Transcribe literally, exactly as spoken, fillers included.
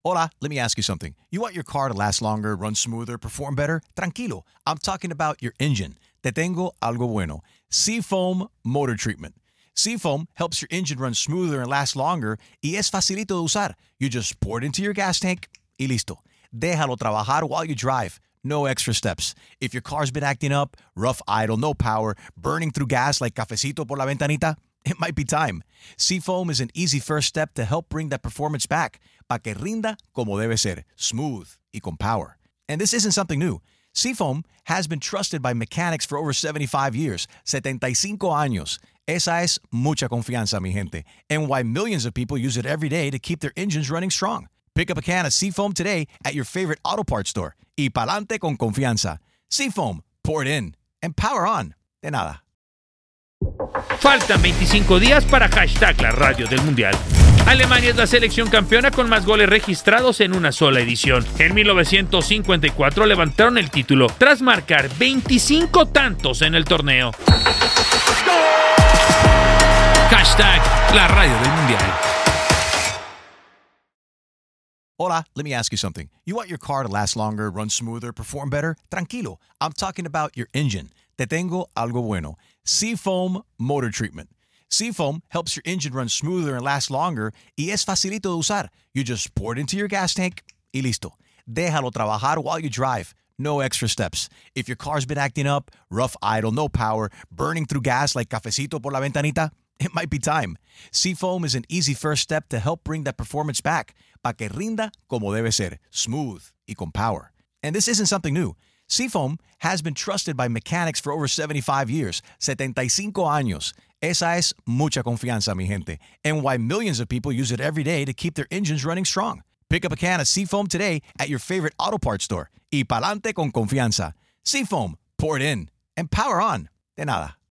Hola, let me ask you something. You want your car to last longer, run smoother, perform better? Tranquilo. I'm talking about your engine. Te tengo algo bueno. Seafoam Motor Treatment. Seafoam helps your engine run smoother and last longer y es facilito de usar. You just pour it into your gas tank y listo. Déjalo trabajar while you drive. No extra steps. If your car's been acting up, rough idle, no power, burning through gas like cafecito por la ventanita, it might be time. Seafoam is an easy first step to help bring that performance back, pa que rinda como debe ser, smooth y con power. And this isn't something new. Seafoam has been trusted by mechanics for over seventy-five years, setenta y cinco años. Esa es mucha confianza, mi gente, and why millions of people use it every day to keep their engines running strong. Pick up a can of Seafoam today at your favorite auto parts store. Y pa'lante con confianza. Seafoam, pour it in, and power on. De nada. Faltan veinticinco días para hashtag la radio del Mundial. Alemania es la selección campeona con más goles registrados en una sola edición. En mil novecientos cincuenta y cuatro levantaron el título tras marcar veinticinco tantos en el torneo. Hashtag la radio del Mundial. Hola, let me ask you something. You want your car to last longer, run smoother, perform better? Tranquilo. I'm talking about your engine. Te tengo algo bueno. Seafoam Motor Treatment. Seafoam helps your engine run smoother and last longer y es facilito de usar. You just pour it into your gas tank y listo. Déjalo trabajar while you drive. No extra steps. If your car's been acting up, rough idle, no power, burning through gas like cafecito por la ventanita, it might be time. Seafoam is an easy first step to help bring that performance back, pa que rinda como debe ser, smooth y con power. And this isn't something new. Seafoam has been trusted by mechanics for over seventy-five years, setenta y cinco años. Esa es mucha confianza, mi gente, and why millions of people use it every day to keep their engines running strong. Pick up a can of Seafoam today at your favorite auto parts store. Y pa'lante con confianza. Seafoam, pour it in, and power on. De nada.